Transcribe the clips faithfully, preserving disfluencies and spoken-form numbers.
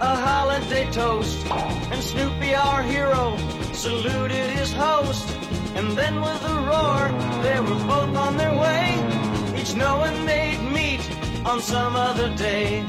a holiday toast, and Snoopy, our hero, saluted his host. And then with a roar, they were both on their way, each knowing they'd meet on some other day.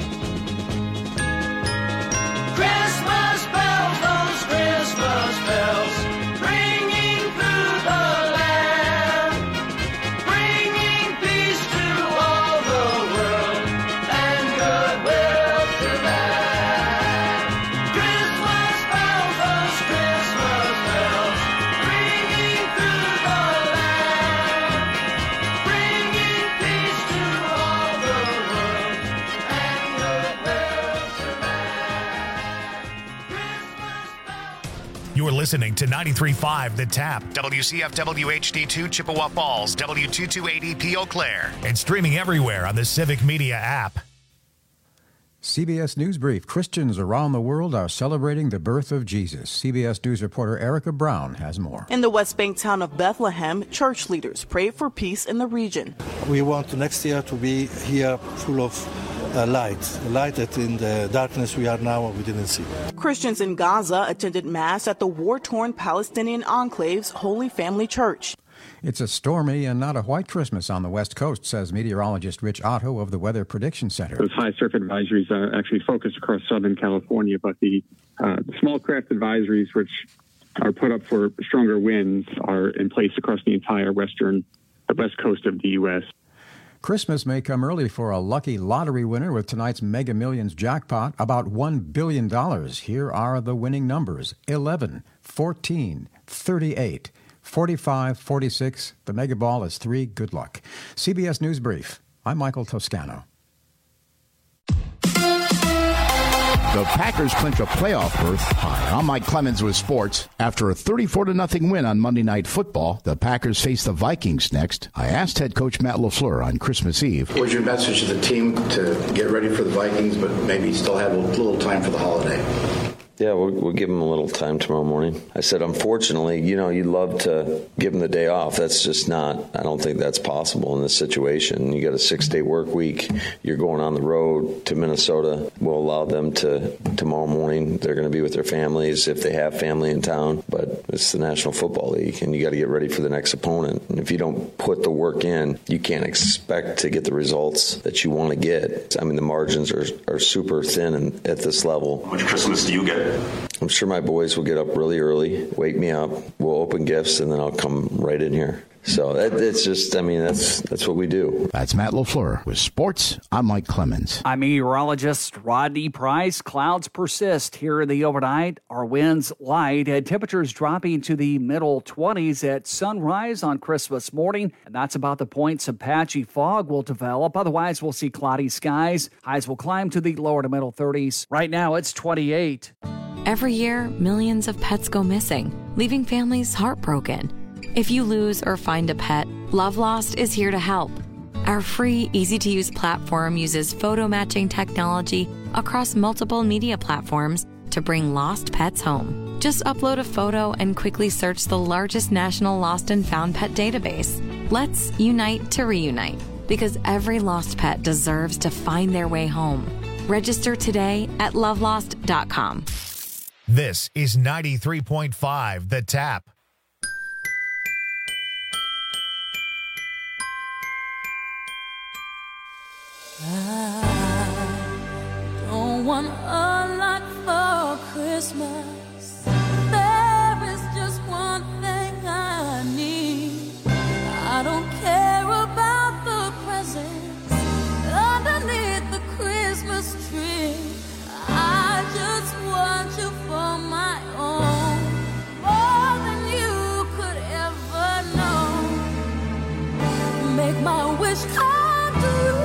Christmas bells, those Christmas bells, ringing through the land, bringing peace to all the world and goodwill to man. Christmas bells, those Christmas bells, ringing through the land, bringing peace to all the world and goodwill to man. Christmas bells. You're listening to ninety-three point five The Tap, W C F W H D two Chippewa Falls, W two two eight E P Eau Claire, and streaming everywhere on the Civic Media app. C B S News Brief. Christians around the world are celebrating the birth of Jesus. C B S News reporter Erica Brown has more. In the West Bank town of Bethlehem, church leaders pray for peace in the region. We want next year to be here full of uh, light, light that in the darkness we are now we didn't see. Christians in Gaza attended Mass at the war-torn Palestinian enclave's Holy Family Church. It's a stormy and not a white Christmas on the West Coast, says meteorologist Rich Otto of the Weather Prediction Center. Those high surf advisories are actually focused across Southern California, but the, uh, the small craft advisories, which are put up for stronger winds, are in place across the entire western, the west coast of the U S Christmas may come early for a lucky lottery winner with tonight's Mega Millions jackpot, about one billion dollars. Here are the winning numbers: eleven, fourteen, thirty-eight, forty-five, forty-six. The Mega Ball is three. Good luck. C B S News Brief. I'm Michael Toscano. The Packers clinch a playoff berth. Hi, I'm Mike Clemens with sports. After a thirty-four to nothing win on Monday Night Football, the Packers face the Vikings next. I asked head coach Matt LaFleur on Christmas Eve. What's your message to the team to get ready for the Vikings, but maybe still have a little time for the holiday? Yeah, we'll, we'll give them a little time tomorrow morning. I said, unfortunately, you know, you'd love to give them the day off. That's just not, I don't think that's possible in this situation. You got a six-day work week. You're going on the road to Minnesota. We'll allow them to, tomorrow morning, they're going to be with their families if they have family in town. But it's the National Football League, and you got to get ready for the next opponent. And if you don't put the work in, you can't expect to get the results that you want to get. I mean, the margins are, are super thin in, at this level. How much Christmas do you get? I'm sure my boys will get up really early, wake me up, we'll open gifts, and then I'll come right in here. So that, it's just, I mean, that's that's what we do. That's Matt LaFleur with sports. I'm Mike Clemens. I'm meteorologist Rodney Price. Clouds persist here in the overnight. Our winds light and temperatures dropping to the middle twenties at sunrise on Christmas morning. And that's about the point some patchy fog will develop. Otherwise, we'll see cloudy skies. Highs will climb to the lower to middle thirties. Right now, it's twenty-eight. Every year, millions of pets go missing, leaving families heartbroken. If you lose or find a pet, Love Lost is here to help. Our free, easy-to-use platform uses photo matching technology across multiple media platforms to bring lost pets home. Just upload a photo and quickly search the largest national lost and found pet database. Let's unite to reunite, because every lost pet deserves to find their way home. Register today at love lost dot com. This is ninety-three point five The Tap. I don't want a lot for Christmas. There is just one thing I need. I don't care about the presents underneath the Christmas tree. I just want you for my own, more than you could ever know. Make my wish come true.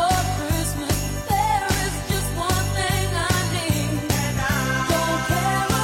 Care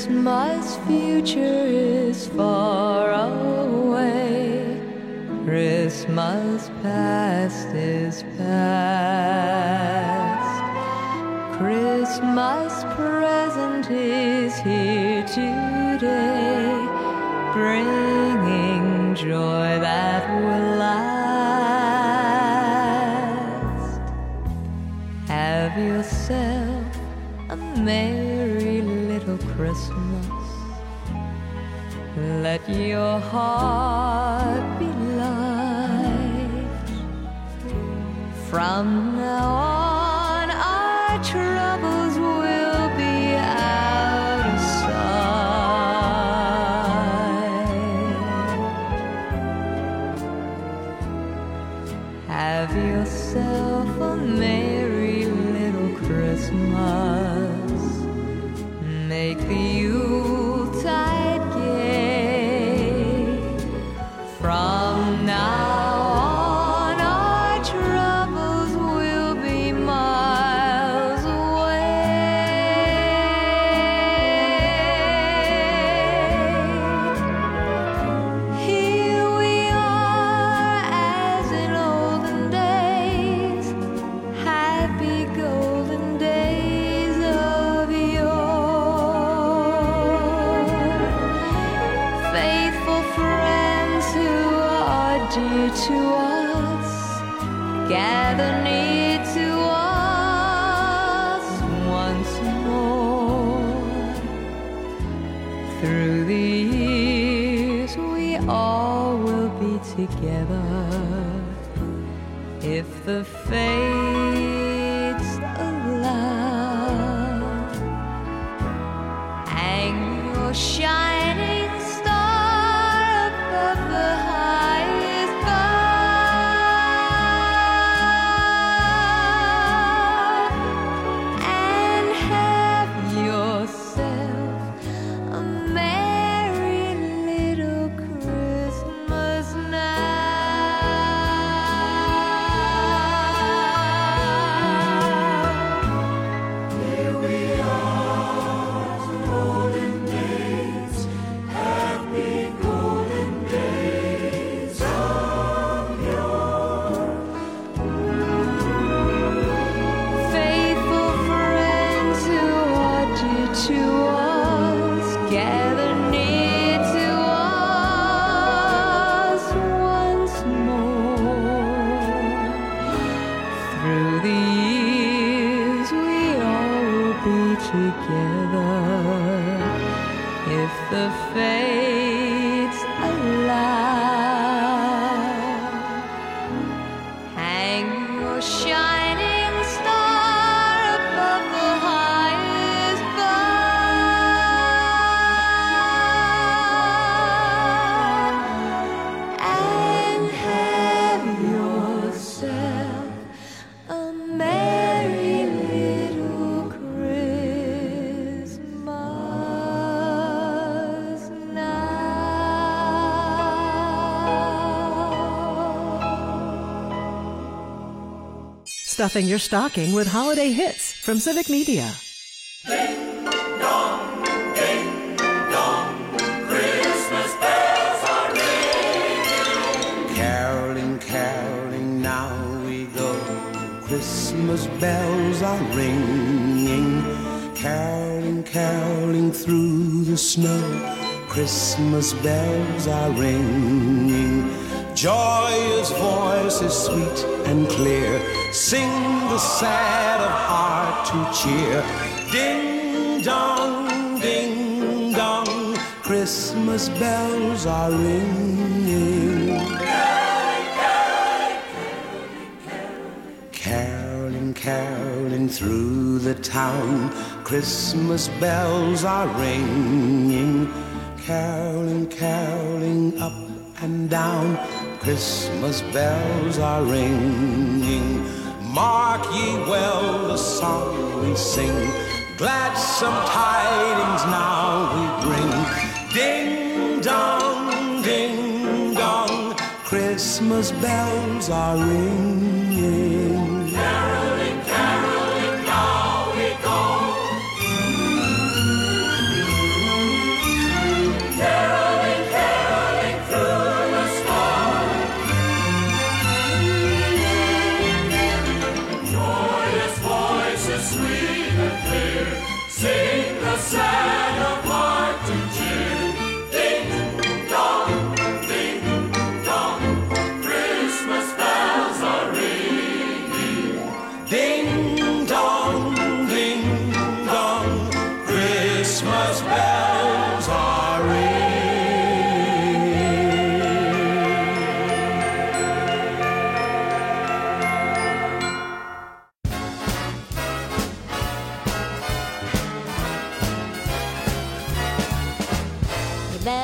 Christmas future is far away. Christmas past is past. Christmas present is here today, bringing joy that will last. Have yourself a merry little Christmas. Let your heart be light. From now on, our troubles will be out of sight. Have yourself a merry little Christmas. Make the Yuletide gay. From now on, our troubles will be miles away. Here we are as in olden days, happy golden days of yore. Faithful friends who are dear to us, gather near to us once more. Through the years we all will be together, if the fates allow. Hang your shining star above the highest bough, and have yourself a merry little Christmas now. Here we are, golden days, happy golden days of yore. Faithful friends who are dear to us, gather near to us once more. Through the years we all will be together, if the fates allow. Hang your shining star above the highest bough, and have yourself a merry little Christmas now. Stuffing your stocking with holiday hits from Civic Media. Christmas bells are ringing. Caroling, caroling, now we go. Christmas bells are ringing. Caroling, caroling through the snow. Christmas bells are ringing. Joyous voices sweet and clear sing the sad of heart to cheer. Ding dong, ding dong, Christmas bells are ringing. Caroling, caroling through the town, Christmas bells are ringing. Caroling, caroling up and down, Christmas bells are ringing. Mark ye well the song we sing, gladsome tidings now we bring. Ding dong, ding dong, Christmas bells are ringing. Caroling, caroling, now we go.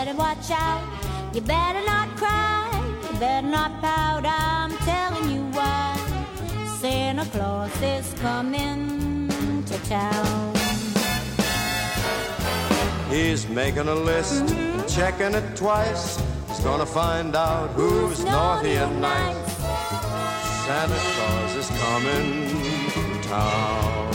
better watch out. You better not cry, you better not pout. I'm telling you why. Santa Claus is coming to town. He's making a list, mm-hmm. checking it twice. He's gonna find out who's, who's naughty and nice. Santa Claus is coming to town.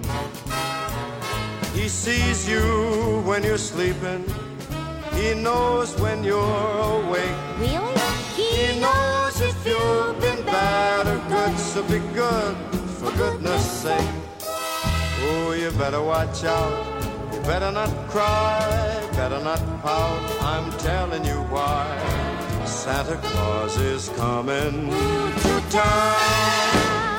He sees you when you're sleeping. He knows when you're awake. Really? He, he knows if you've been bad or good, so be good, for goodness sake. Oh, you better watch out. You better not cry, better not pout. I'm telling you why. Santa Claus is coming to town.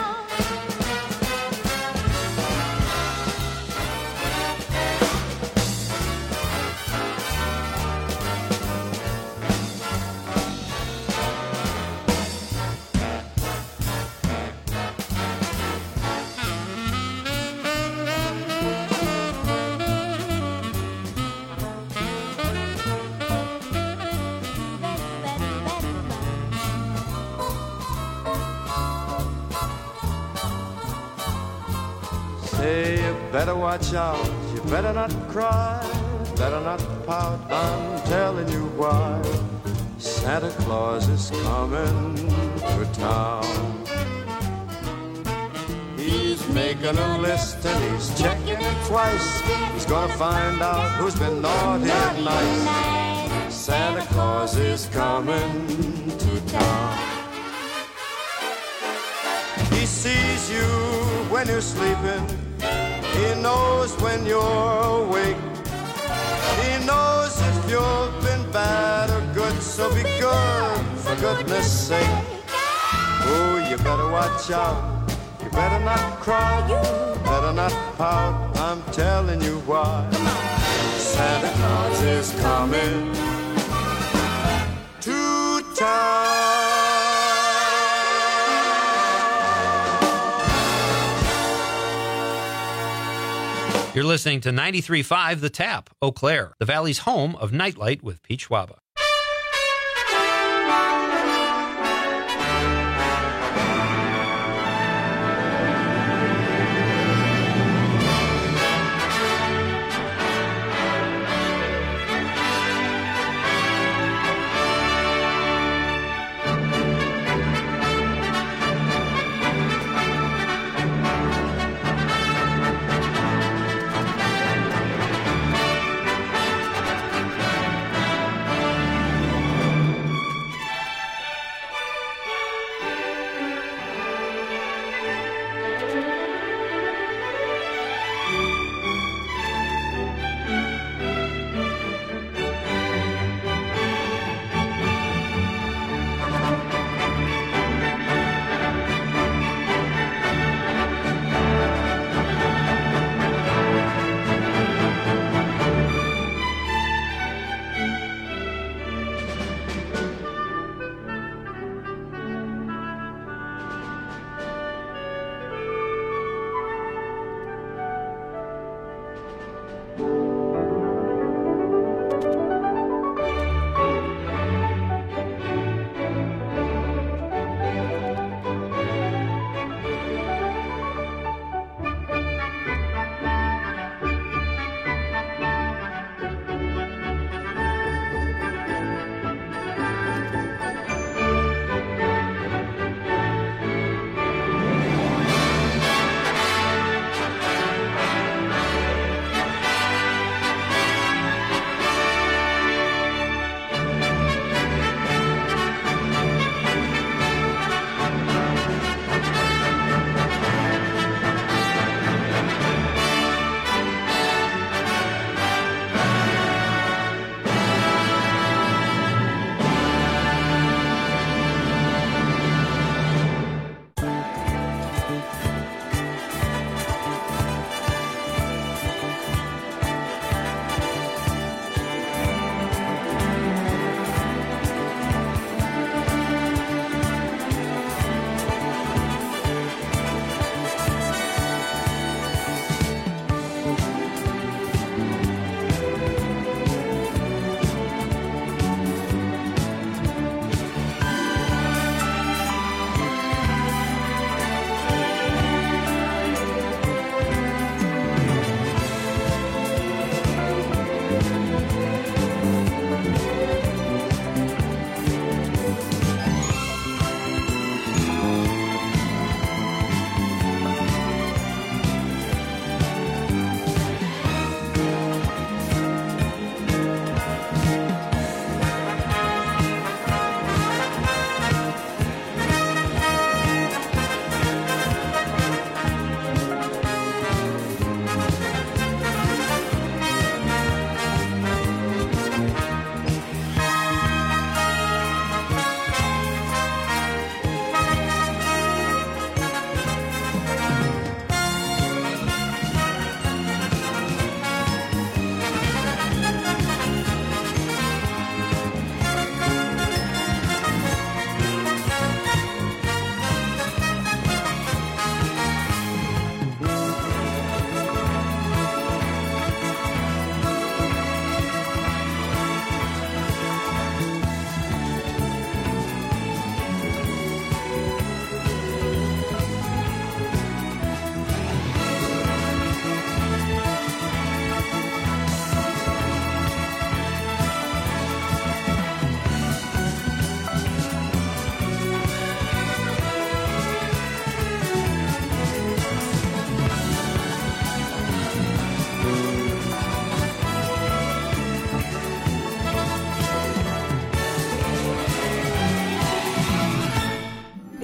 Say you better watch out, you better not cry, better not pout, I'm telling you why. Santa Claus is coming to town. He's making a list and he's checking it twice. He's gonna find out who's been naughty and nice. Santa Claus is coming to town. He sees you when you're sleeping. He knows when you're awake. He knows if you've been bad or good, so be good, for goodness sake. Oh, you better watch out. You better not cry, you better not pout. I'm telling you why. Santa Claus is coming to town. You're listening to ninety-three point five The Tap, Eau Claire, the Valley's home of Nightlight with Pete Schwaba.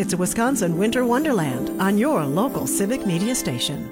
It's a Wisconsin winter wonderland on your local Civic Media station.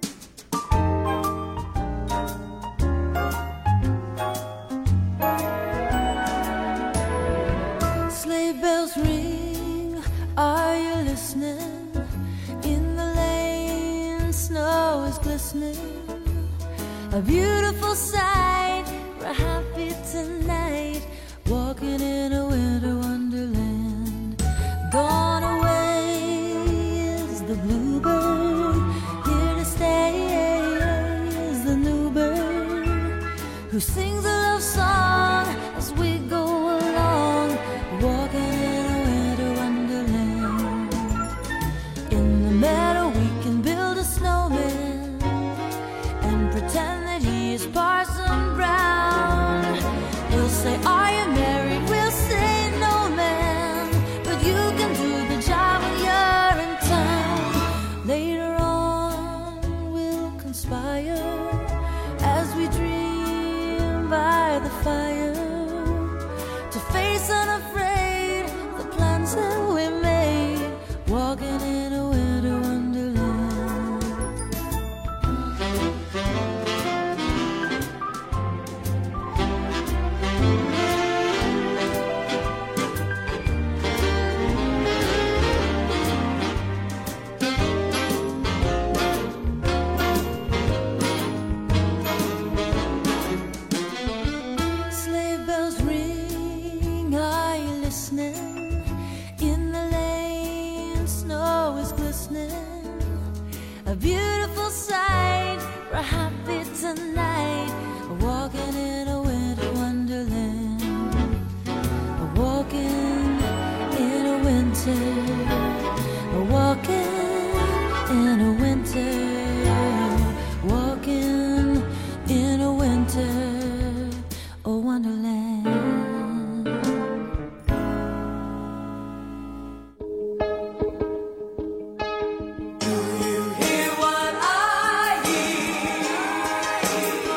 Sleigh bells ring, are you listening? In the lane, snow is glistening. A beautiful sight, we're happy tonight, walking in a winter wonderland. Gone away is the bluebird, here to stay is the new bird, who sings a love song as we go along, walking in a winter wonderland. In the meadow we can build a snowman and pretend that he is Parson Brown. We'll say, are you married? We'll say, no, man, but you can do the job when you're in town. Later on we'll conspire as we dream by the fire to face unafraid the plans that we made, walking in a winter wonderland. Sleigh bells ring, are you listening? In the lane, snow is glistening. A beautiful sight, we're happy tonight, walking in a winter wonderland. Walking in a winter, walking in a winter, walking in a winter, a wonderland. Do you hear what I hear?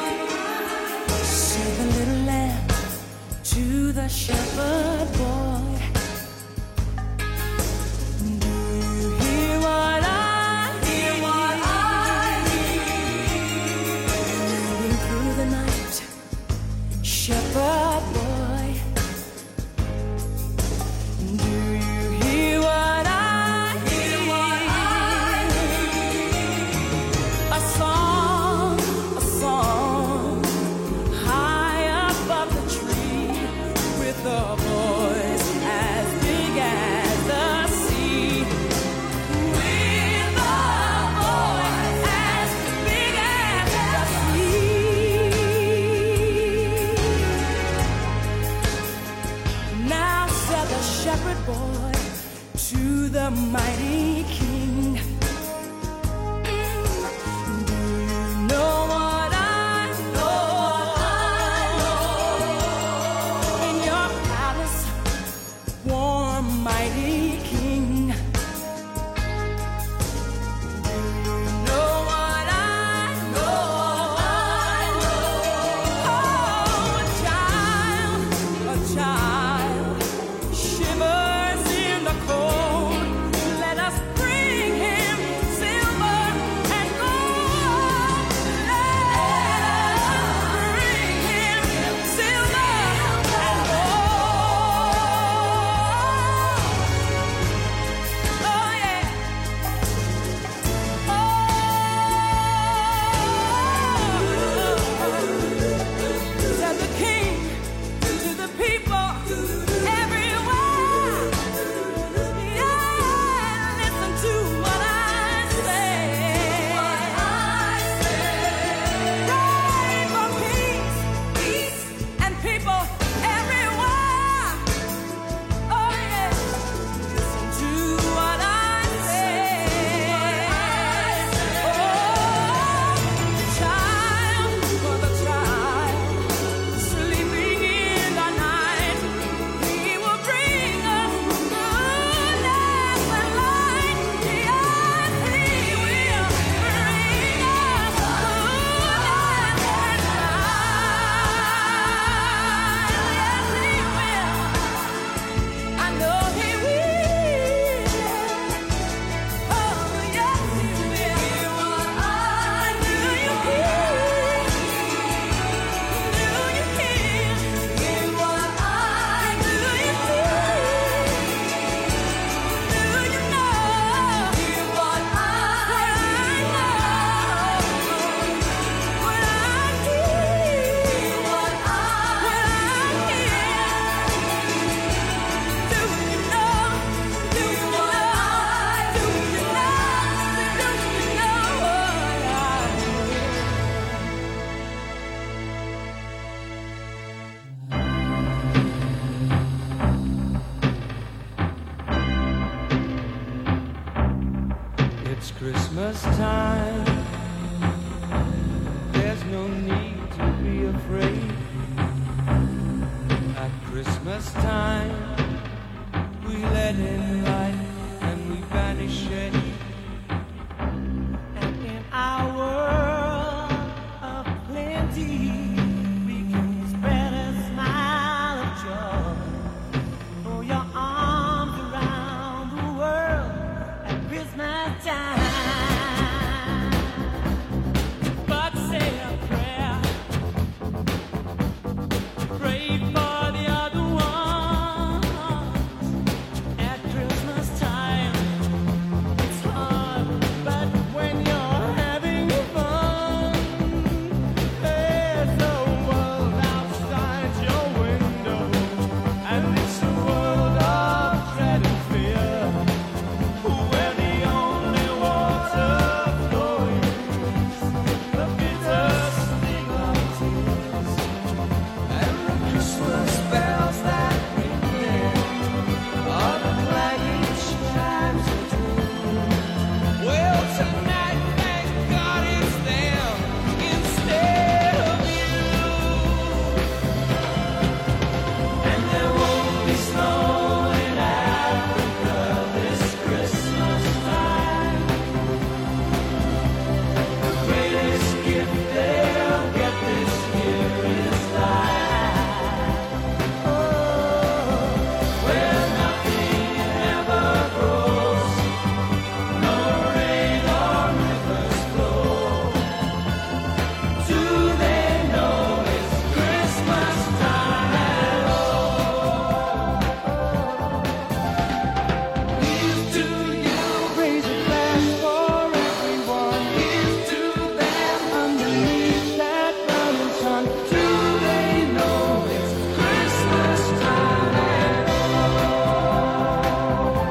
It's Christmas time. There's no need to be afraid. At Christmas time, we let in light and we banish shade. And in our world of plenty, we can spread a smile of joy. Throw your arms around the world at Christmas time. But say a prayer, pray for the other one. At Christmas time, it's hard, but when you're having fun, there's a world outside your window, and it's a world of dread and fear, where the only water flowing is the bitter sting of tears, and the Christmas bells that ring there are the clanging chimes of doom. Well, tonight, thank God it's them instead of you. And there won't be snow in Africa this Christmas time. The greatest gift they'll get this year is life. Oh, where nothing ever grows, no rain or rivers flow. Do they know it's Christmas time at all? Here's to you, raise a glass for everyone. Here's to them underneath that mountain sun. Do they know it's Christmas time at all?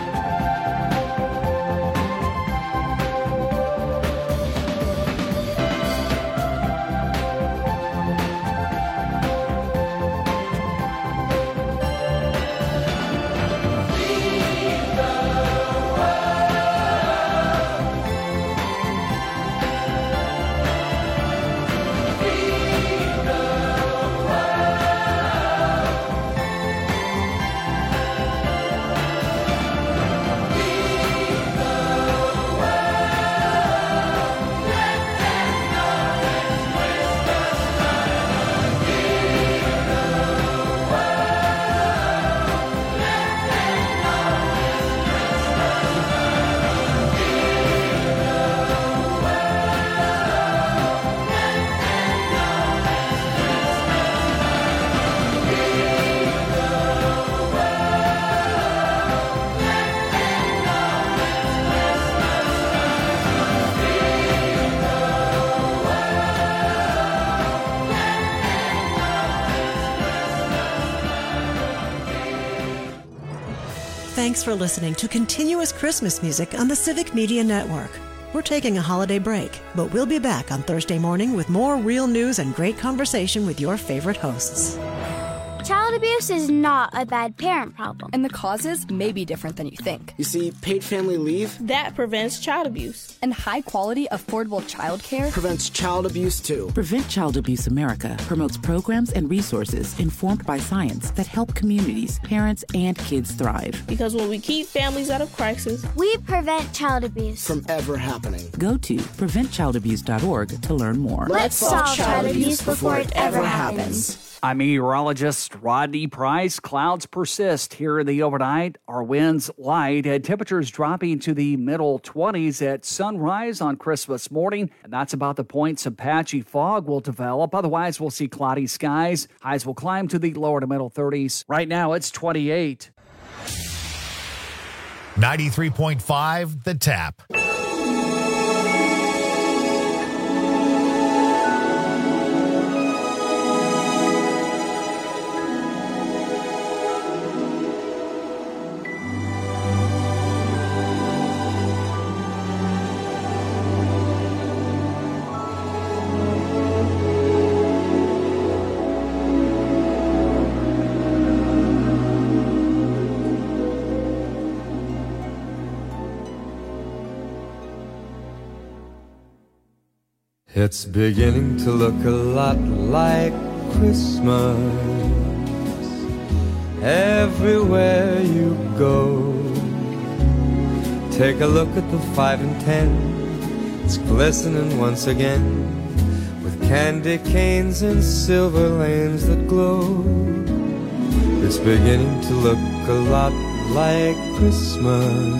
Thanks for listening to Continuous Christmas Music on the Civic Media Network. We're taking a holiday break, but we'll be back on Thursday morning with more real news and great conversation with your favorite hosts. Child abuse is not a bad parent problem. And the causes may be different than you think. You see, paid family leave that prevents child abuse. And high quality, affordable child care prevents child abuse too. Prevent Child Abuse America promotes programs and resources informed by science that help communities, parents, and kids thrive. Because when we keep families out of crisis, we prevent child abuse from ever happening. Go to prevent child abuse dot org to learn more. Let's solve child abuse before it ever happens. I'm meteorologist Rodney Price. Clouds persist here in the overnight. Our winds light and temperatures dropping to the middle twenties at sunrise on Christmas morning. And that's about the point some patchy fog will develop. Otherwise, we'll see cloudy skies. Highs will climb to the lower to middle thirties. Right now, it's twenty-eight. ninety-three point five The Tap. It's beginning to look a lot like Christmas everywhere you go. Take a look at the five and ten, it's glistening once again with candy canes and silver lanes that glow. It's beginning to look a lot like Christmas.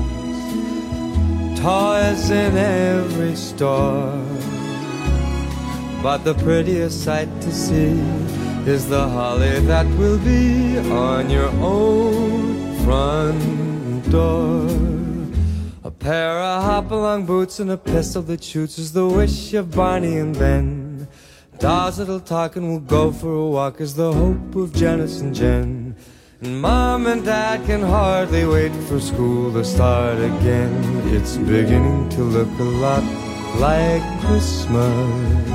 Toys in every store, but the prettiest sight to see is the holly that will be on your own front door. A pair of hop-along boots and a pistol that shoots is the wish of Barney and Ben. Dolls that'll talk and will go for a walk is the hope of Janice and Jen. And Mom and Dad can hardly wait for school to start again. It's beginning to look a lot like Christmas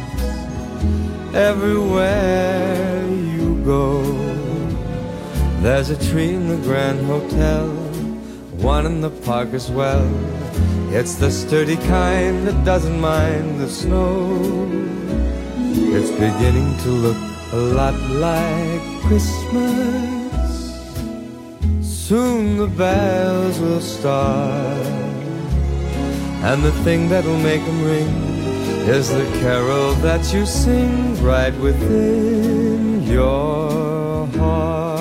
everywhere you go. There's a tree in the Grand Hotel, one in the park as well. It's the sturdy kind that doesn't mind the snow. It's beginning to look a lot like Christmas. Soon the bells will start, and the thing that'll make them ring is the carol that you sing right within your heart.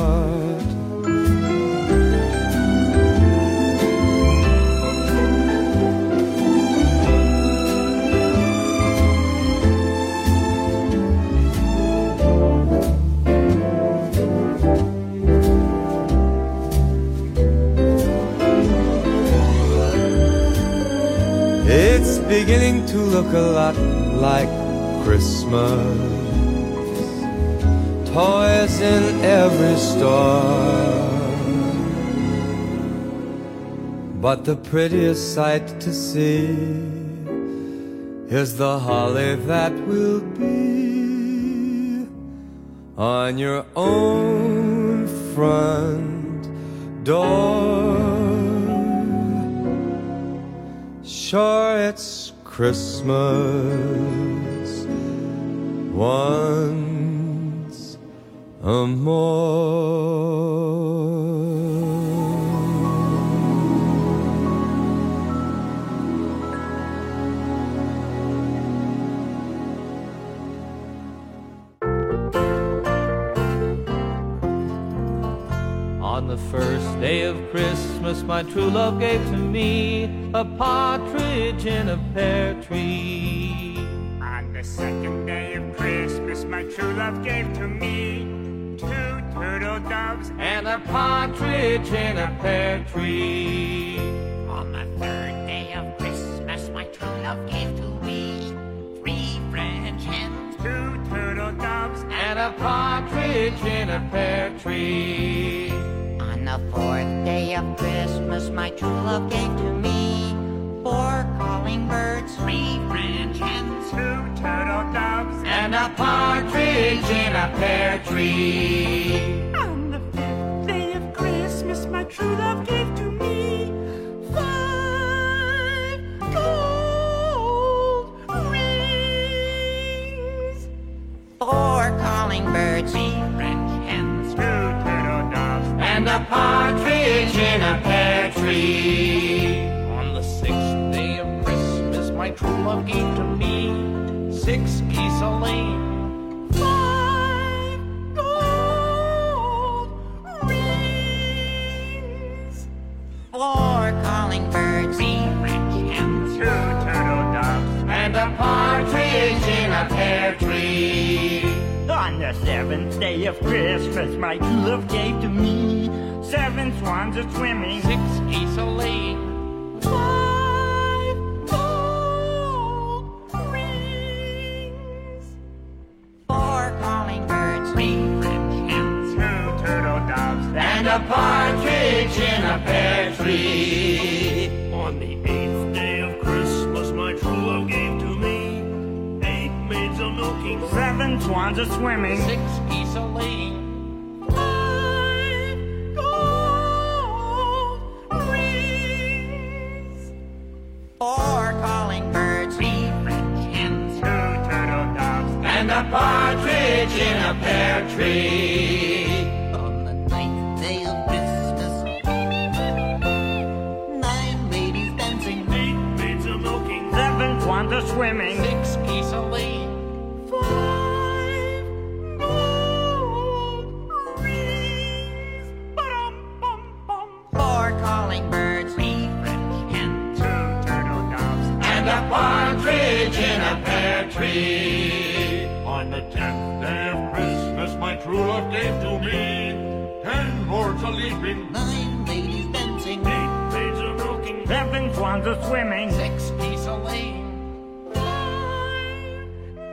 It's beginning to look a lot like Christmas. Toys in every store, but the prettiest sight to see is the holly that will be on your own front door. Sure, it's Christmas once a more. On the first day of Christmas, my true love gave to me a partridge in a pear tree. On the second day of Christmas, my true love gave to me two turtle doves and a partridge in a pear tree. On the third day of Christmas, my true love gave to me three French hens, two turtle doves and a partridge in a pear tree. On the fourth day of Christmas, my true love gave to me four calling birds, three French hens, two turtle doves, and a partridge in a pear tree. On the fifth day of Christmas, my true love gave to me five gold rings, four calling birds, three French hens, two turtle doves, and a partridge in a pear tree. On the sixth day of Christmas, my true love gave to me six geese a laying, five gold rings, four calling birds, three French hens, two turtle doves, and a partridge in a pear tree. On the seventh day of Christmas, my true love gave to me seven swans a swimming, six geese a laying, five gold rings, four calling birds, three French hens, two turtle doves, and a partridge in a pear tree. On the eighth day of Christmas, my true love gave to me eight maids a milking, seven swans a swimming, six geese a laying, five gold rings, four calling birds, three French hens, a partridge in a pear tree. On the ninth day of Christmas, nine ladies dancing, Eight maids a milking, seven swans a swimming, six geese a laying, five gold rings, ba-dum-bum-bum, Four calling birds, three French hens, two turtle doves, and a partridge in a pear tree. On the tenth day of Christmas, my true love gave to me ten lords a leaping, nine ladies dancing, eight maids a milking, seven swans a swimming, six geese a laying, five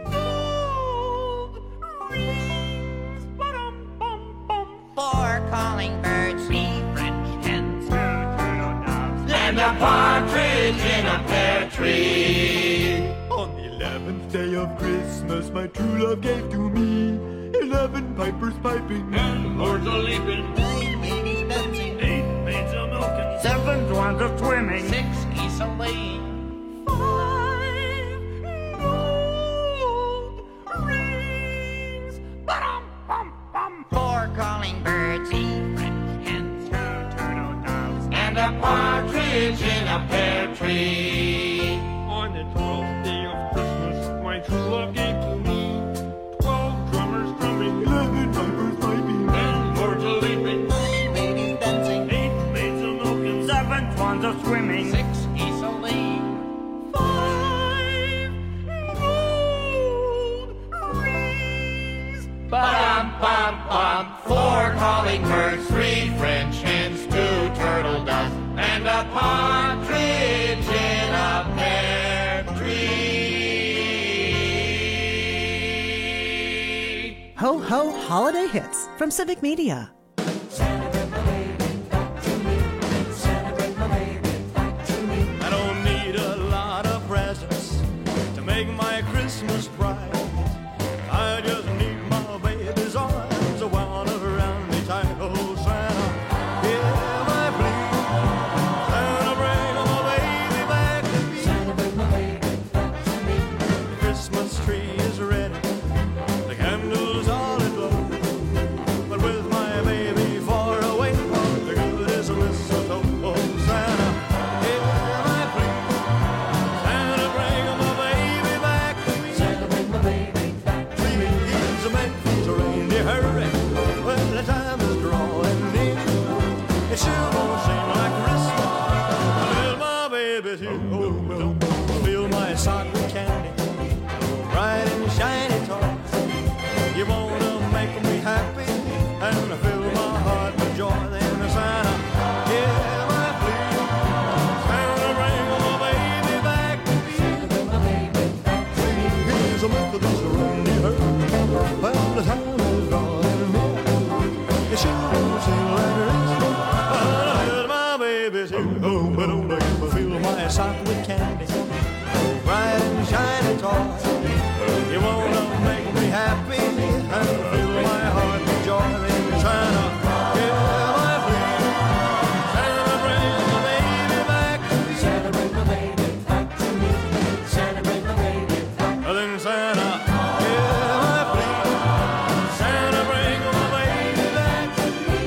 gold rings, ba-dum-bum-bum, Four calling birds, three French hens, two turtle doves, and a partridge in a pear tree. On the eleventh day of Christmas, my true love gave to me eleven pipers piping, ten lords a leaping, nine ladies dancing, eight maids a milking, seven swans a swimming, six geese a laying, five gold rings, ba-dum-bum-bum, Four calling birds, three French hens, two turtle doves, and a partridge in a pear tree. On the twelfth day of Christmas, my true love gave to me twelve drummers drumming, eleven pipers piping, ten lords a leaping, nine ladies dancing, eight maids a milking, seven swans a swimming, six geese a laying, five gold rings, Ba-dum-bum-bum. Four calling birds, three French hens, two turtle doves, and a partridge in a pear tree. Ho Ho Holiday Hits from Civic Media. I don't need a lot of presents to make my Christmas bright. I just need my baby's arms wound around me tight. Oh, Santa, hear my plea. Santa, bring my baby back to me. Santa, bring my baby back to me. The Christmas tree is ready, the candles all aglow. But with my baby far away, the good is a mistletoe. Oh, Santa, hear my plea. Santa, bring my baby back to me. Santa, bring my baby back to me. He's a man who's a reindeer hurry when the time is drawing near. It sure won't seem like Christmas until my baby's here. Oh, well, fill my sock with candy, bright and shiny toys. You wanna make me happy and fill my heart with joy. Then Santa, hear my plea. Santa, bring my baby back to me. Santa, bring my baby back to me. He's a Methodist reindeer when the time is drawing near. It sure won't seem like Christmas until my baby's here. Oh, but don't make me fill my sock with candy, bright and shiny toys. You wanna make me happy and fill my heart with joy. Then Santa, hear my plea. Santa, bring my baby back to me. Santa, bring my baby back to me. Santa, bring my baby back. Then Santa, hear my plea. Santa, bring my baby back to me.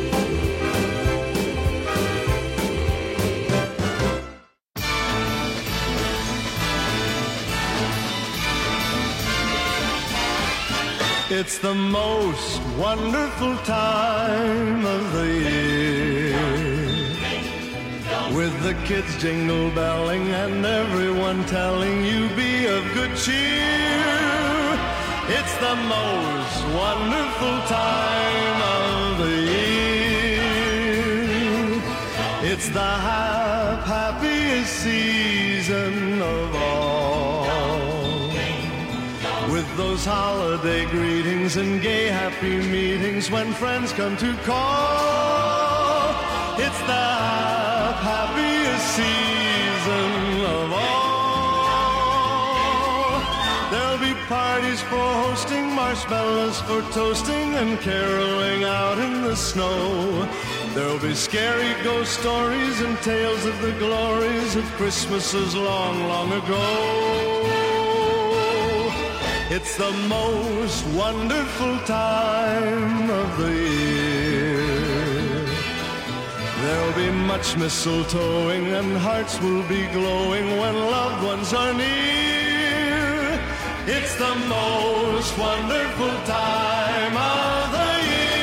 It's the most wonderful time of the year, with the kids jingle belling and everyone telling you be of good cheer. It's the most wonderful time of the year. It's the hap- happiest season of all, with those holiday greetings and gay happy meetings when friends come to call. It's the happiest season of all. There'll be parties for hosting, marshmallows for toasting, and caroling out in the snow. There'll be scary ghost stories and tales of the glories of Christmases long, long ago. It's the most wonderful time of the year. There'll be much mistletoeing and hearts will be glowing when loved ones are near. It's the most wonderful time of the year.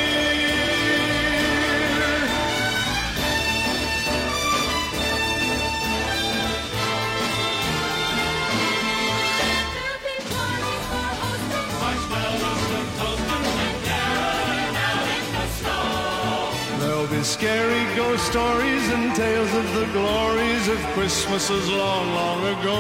There'll be scary ghost stories and tales of the glories of Christmases long, long ago.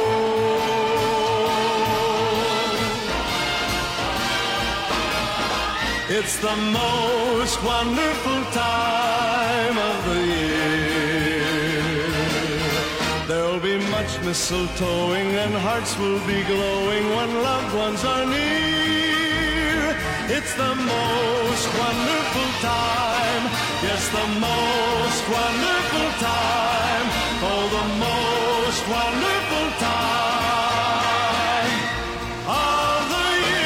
It's the most wonderful time of the year. There'll be much mistletoeing and hearts will be glowing when loved ones are near. It's the most wonderful time, yes, the most wonderful time, oh, the most wonderful time of the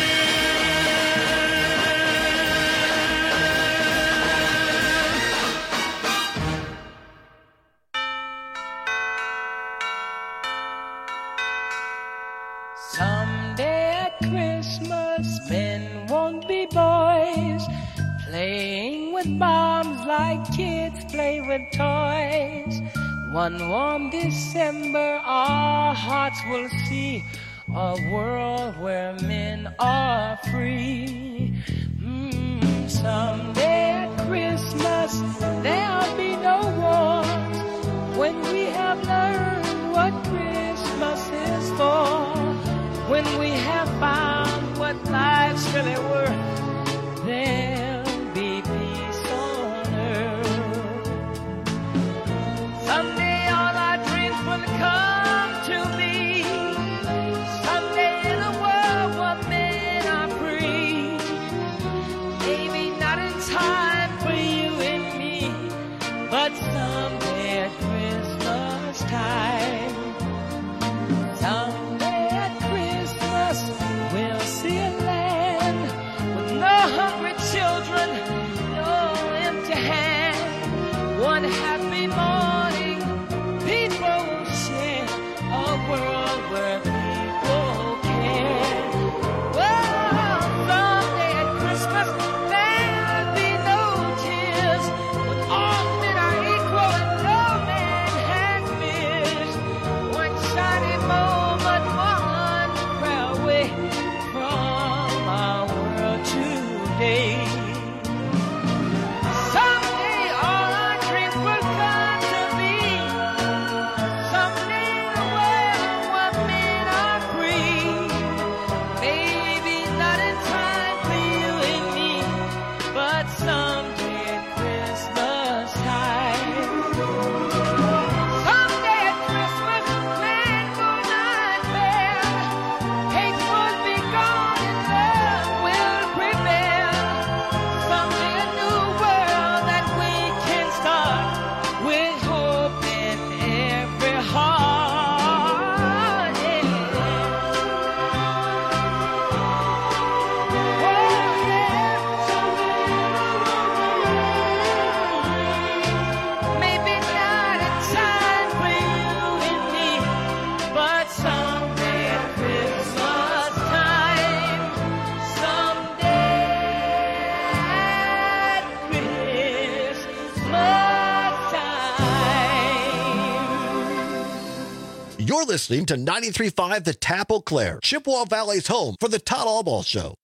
Someday at Christmas, men won't be boys, playing with bombs like kids play with toys. One warm December, our hearts will see a world where men are free. Mm, someday at Christmas, there'll be no wars when we have learned what Christmas is for. When we have found what life's really worth, there'll be peace on earth. Someday all our dreams will come to me. Someday in a world where men are free. Maybe not in time for you and me, but someday at Christmas time. Someday we'll see a land with no hungry children, no empty hand. One happy morning, people will share a world where people care. Well, someday at Christmas, there'll be no tears, when all men are equal and no man has fears. One shiny moment, one prayer away from our world today. Someday all our dreams will come to be. Someday in a world where men are free. Maybe not in time for you and me, but someday at Christmas time. Someday at Christmas, man will not fail. Hate will be gone and love will prevail. Someday a new world that we can start with hope in every heart. Yeah. Oh, yeah. Maybe not in time for you and me, but someday at Christmas time. Someday at Christmas time. You're listening to ninety-three point five The Tap Eau Claire, Chippewa Valley's home for the Todd Allball Show.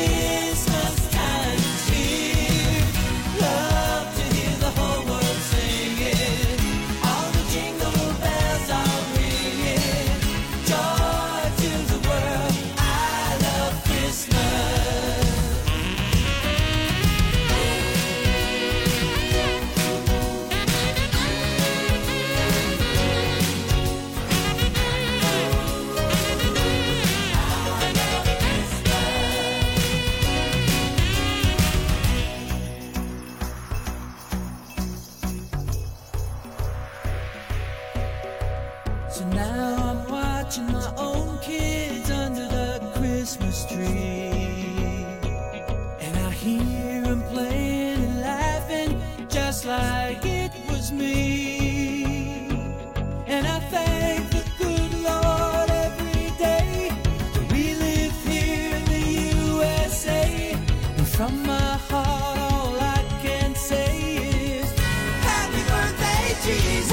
Christmas time is here. Love to hear the whole world singing. All the jingle bells are ringing. Joy to the world. I love Christmas. So now I'm watching my own kids under the Christmas tree. And I hear them playing and laughing just like it was me. And I thank the good Lord every day that we live here in the U S A. And from my heart all I can say is happy birthday, Jesus.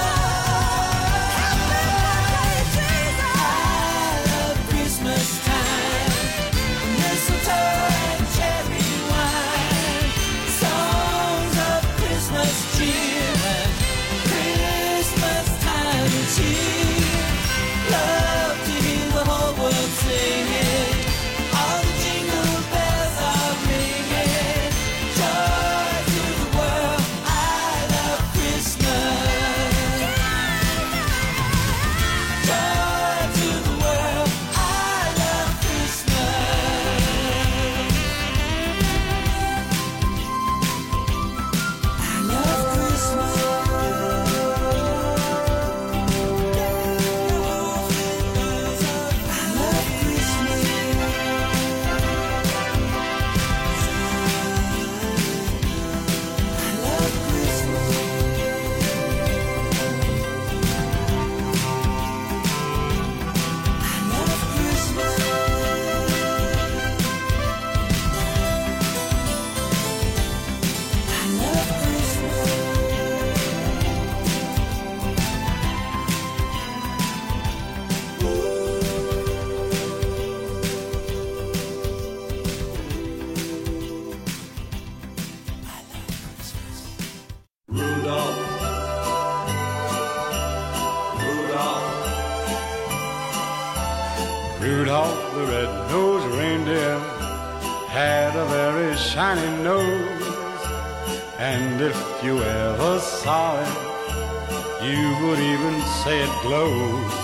Rudolph the red-nosed reindeer had a very shiny nose, and if you ever saw it, you would even say it glows.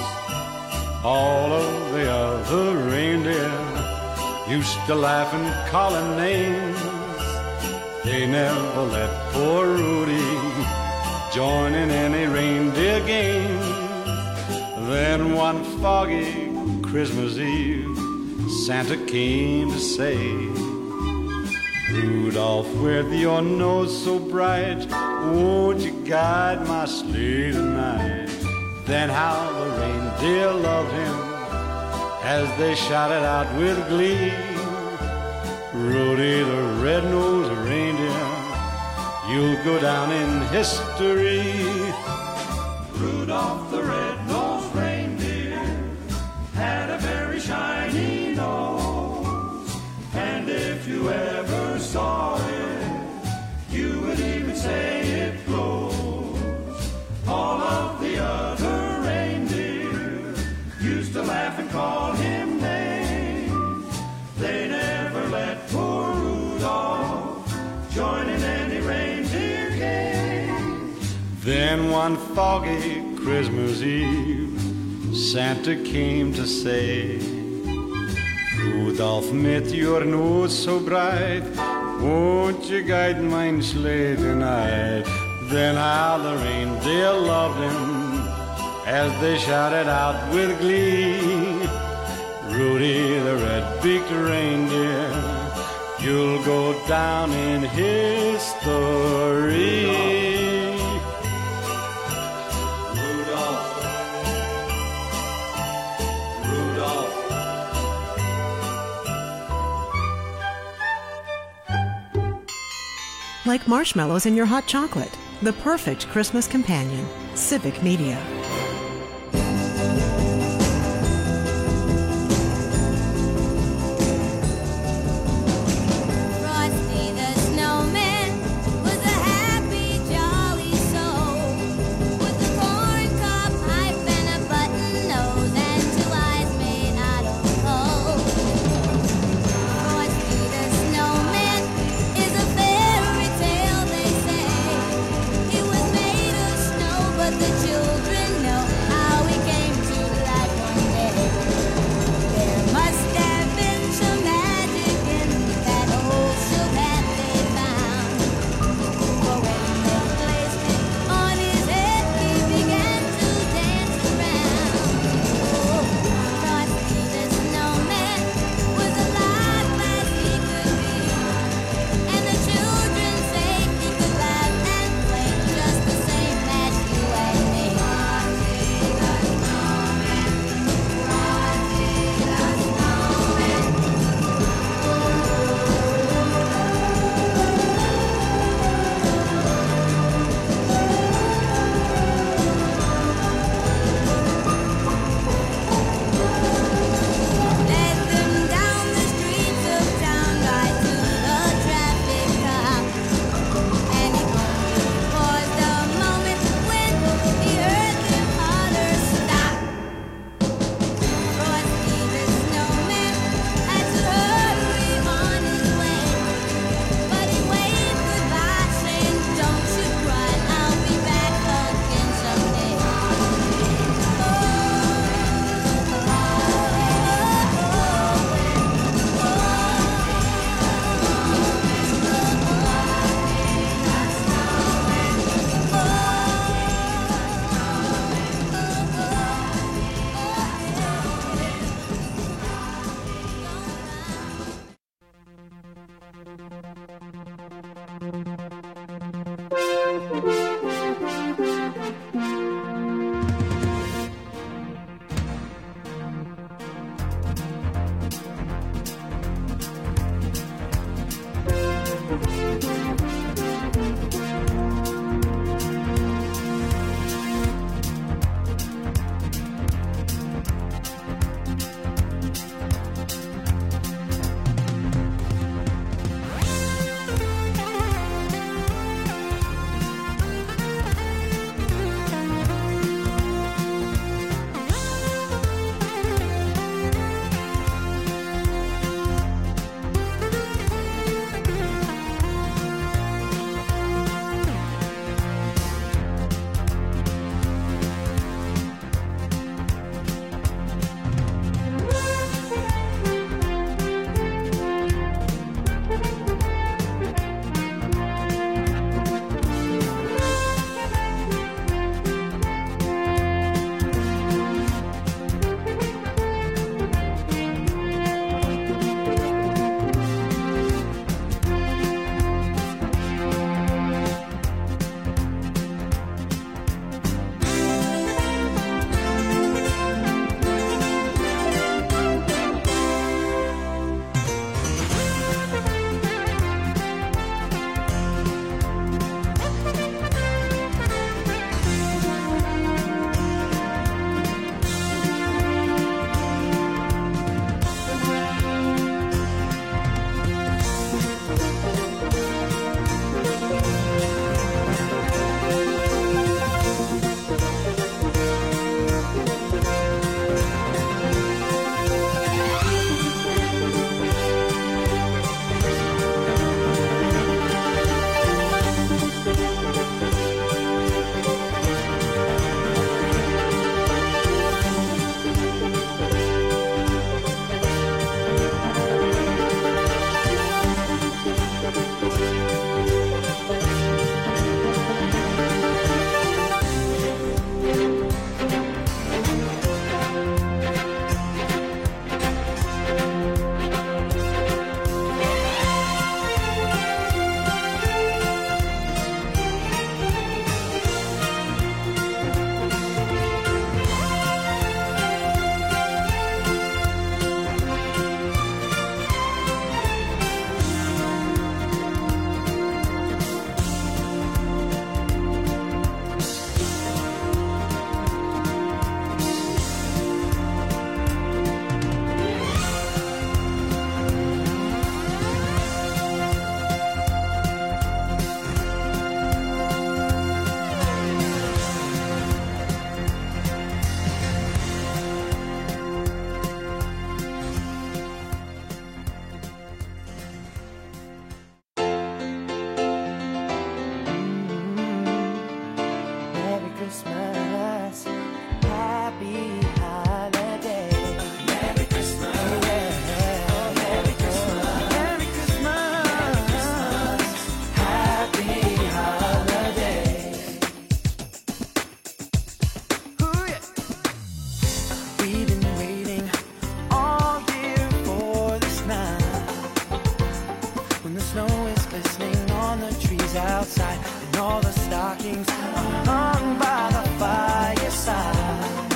All of the other reindeer used to laugh and call him names. They never let poor Rudy join in any reindeer games. Then one foggy Christmas Eve, Santa came to say, Rudolph, with your nose so bright, won't you guide my sleigh tonight? Then how the reindeer loved him as they shouted out with glee, Rudy the red-nosed reindeer, you'll go down in history. Rudolph the red-nosed reindeer had a very shiny nose, and if you ever saw it, you would even say it glows. All of the other reindeer used to laugh and call him names. They never let poor Rudolph join in any reindeer game. Then one foggy Christmas Eve, Santa came to say, Rudolph, with your nose so bright, won't you guide my sleigh tonight? Then how the reindeer loved him as they shouted out with glee, Rudy the red-beaked reindeer, you'll go down in history. Like marshmallows in your hot chocolate. The perfect Christmas companion. Civic Media. outside, and all the stockings are hung by the fireside,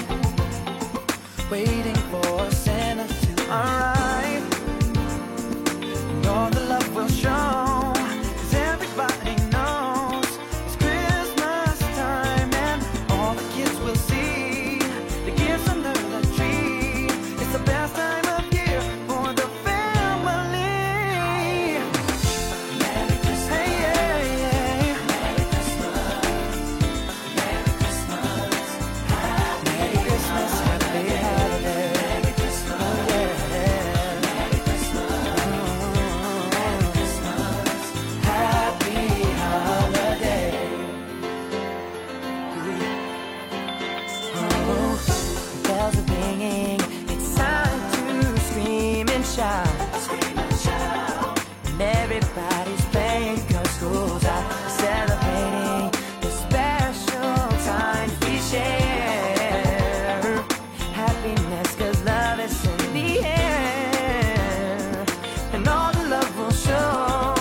waiting for Santa to arrive. And all the love will show, 'cause everybody knows it's Christmas time, and all the kids will see the gifts under the tree. It's the best time of year for the family. Merry Christmas. Hey, yeah, yeah. Merry Christmas. Merry Christmas. Merry Christmas. Happy holiday. Merry Christmas. Oh, yeah. Merry Christmas. Merry Christmas. Happy holiday. Oh, bells are ringing. It's time to scream and shout. Scream and shout. And everybody's playing 'cause school's out. Celebrating the special times we share. Happiness 'cause love is in the air. And all the love will show.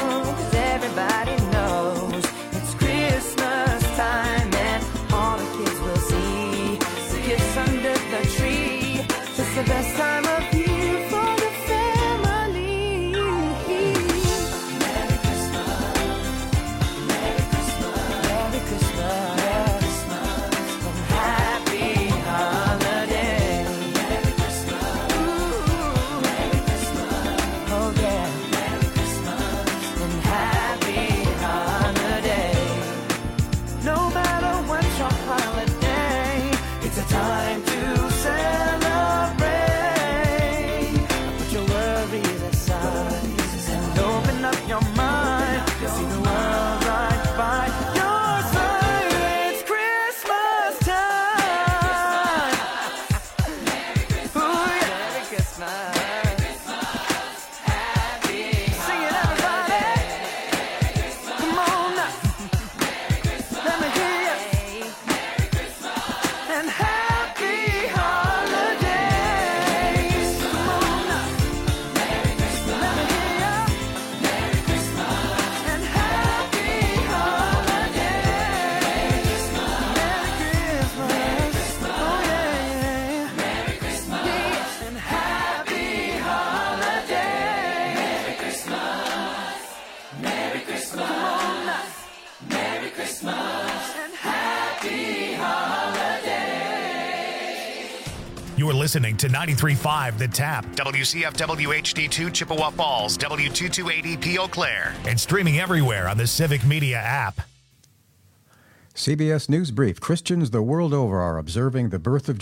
You're listening to ninety-three point five The Tap, W C F W H D two Chippewa Falls, W two two eight E P Eau Claire, and streaming everywhere on the Civic Media app. C B S News Brief. Christians the world over are observing the birth of